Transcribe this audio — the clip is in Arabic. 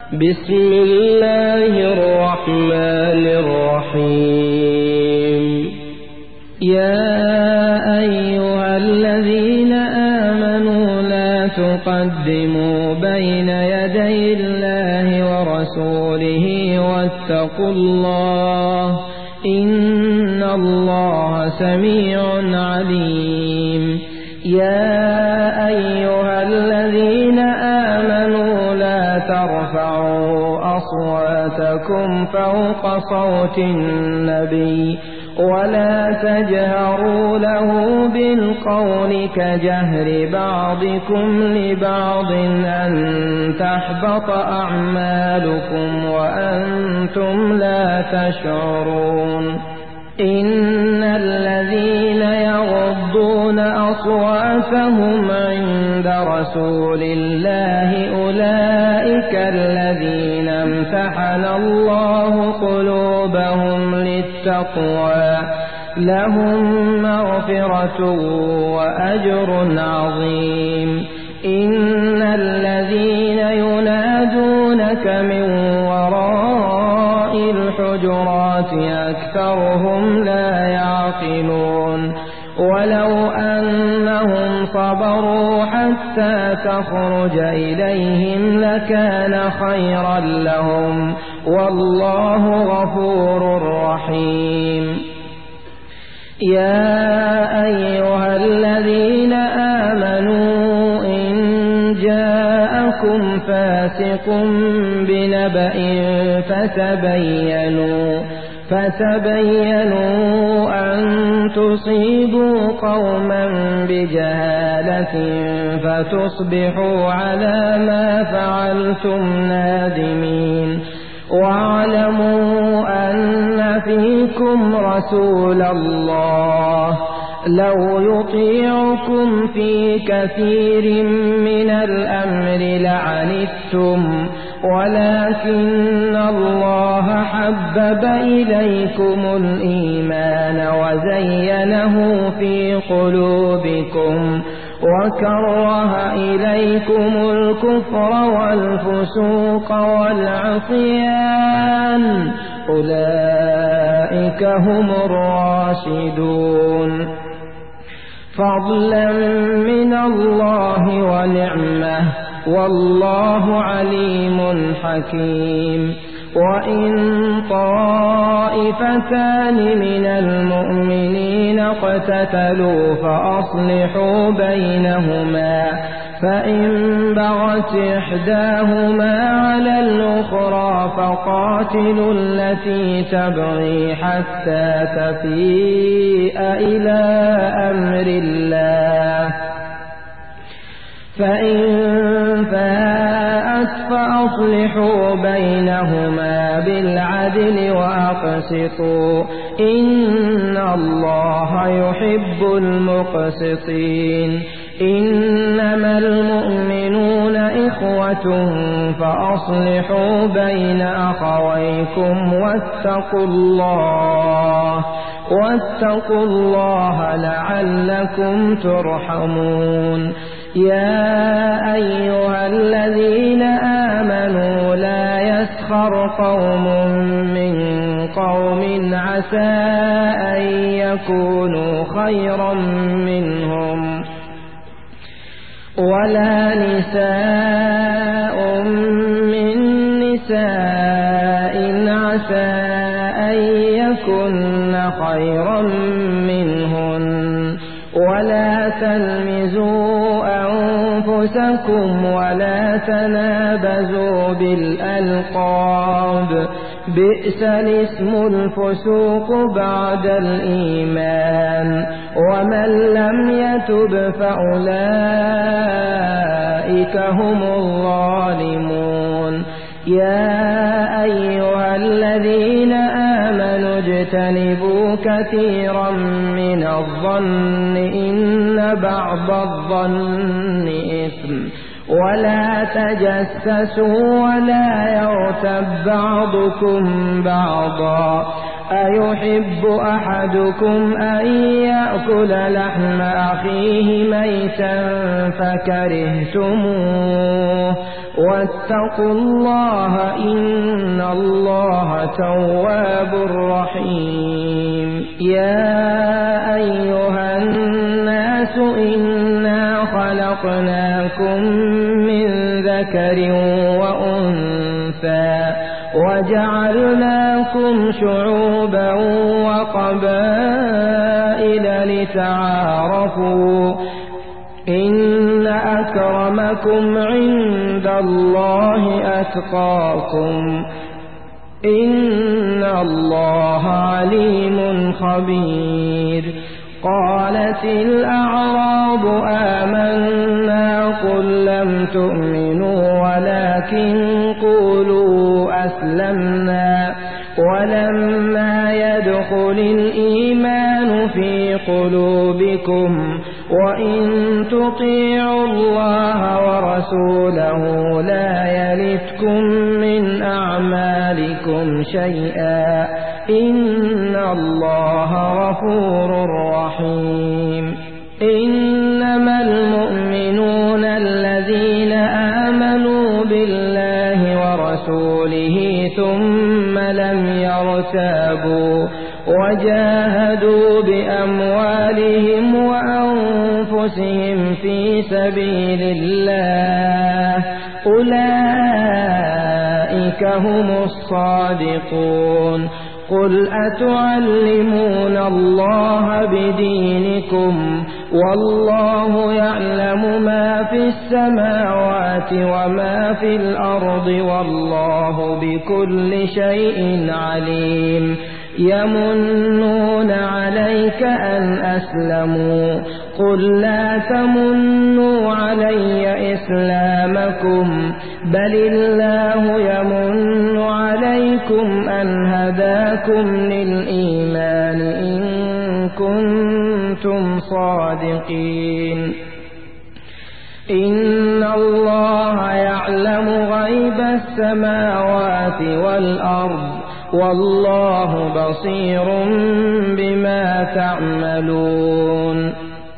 بسم الله الرحمن الرحيم يا أيها الذين آمنوا لا تقدموا بين يدي الله ورسوله واتقوا الله إن الله سميع عليم يا أيها الذين آمنوا لا ترفعوا أصواتكم فوق صوت النبي ولا تجهروا له بالقول كجهر بعضكم لبعض أن تحبط أعمالكم وأنتم لا تشعرون إن الذين يغضون أصواتهم عند رسول الله أولئك الذين امتحن الله قلوبهم للتقوى لهم مغفرة وأجر عظيم إن الذين ينادونك من وراء الحجرات أكثرهم لا يعقلون ولو أنهم صبروا حتى تخرج إليهم لكان خيرا لهم والله غفور رحيم يا أيها الذين آمنوا إن جاءكم فاسق بنبأ فتبينوا أن تصيبوا قوما بجهالة فتصبحوا على ما فعلتم نادمين واعلموا أن فيكم رسول الله لو يطيعكم في كثير من الأمر لعنتم ولكن الله حبب إليكم الإيمان وزينه في قلوبكم وكره إليكم الكفر والفسوق والعصيان أولئك هم الراشدون فضلا من الله ونعمه والله عليم حكيم وإن طائفتان من المؤمنين اقتتلوا فأصلحوا بينهما فإن بغت إحداهما على الأخرى فقاتلوا التي تبغي حتى تفيء إلى أمر الله فإن فاءت فأصلحوا بينهما بالعدل وأقسطوا إن الله يحب المقسطين إنما المؤمنون إخوة فأصلحوا بين أخويكم واتقوا الله لعلكم ترحمون يا أيها الذين آمنوا لا يسخر قوم من قوم عسى أن يكونوا خيرا منهم ولا نساء من نساء عسى أن يكن خيرا منهن ولا تلمزوا أنفسكم ولا تنابزوا بالألقاب بئس الاسم الفسوق بعد الإيمان ومن لم يتب فأولئك هم الظالمون يا أيها الذين آمنوا اجتنبوا كثيرا من الظن إن بعض الظن إثم ولا تجسسوا ولا يغتب بعضكم بعضا أيحب أحدكم أن يأكل لحم أخيه ميتا فكرهتموه واتقوا الله إن الله تواب رحيم يا أيها الناس إنا خلقناكم من ذكر وأنثى وجعلناكم شعوبا وقبائل لتعارفوا إن أكرمكم عند الله أتقاكم إن الله عليم خبير قالت الأعراب آمنا قل لم تؤمنوا ولكن قولوا أسلمنا ولما يدخل الإيمان في قلوبكم وإن تطيعوا الله ورسوله لا يلتكم من أعمالكم شيئا إن الله غفور رحيم إنما المؤمنون الذين آمنوا بالله ورسوله ثم لم يرتابوا وجاهدوا بأموالهم وأنفسهم في سبيل الله أولئك هم الصادقون قل أتعلمون الله بدينكم والله يعلم ما في السماوات وما في الأرض والله بكل شيء عليم يمنون عليك أن أسلموا قل لا تمنوا علي إسلامكم بل الله يمن عليكم أن هداكم للإيمان إن كنتم صادقين إن الله يعلم غيب السماوات والأرض والله بصير بما تعملون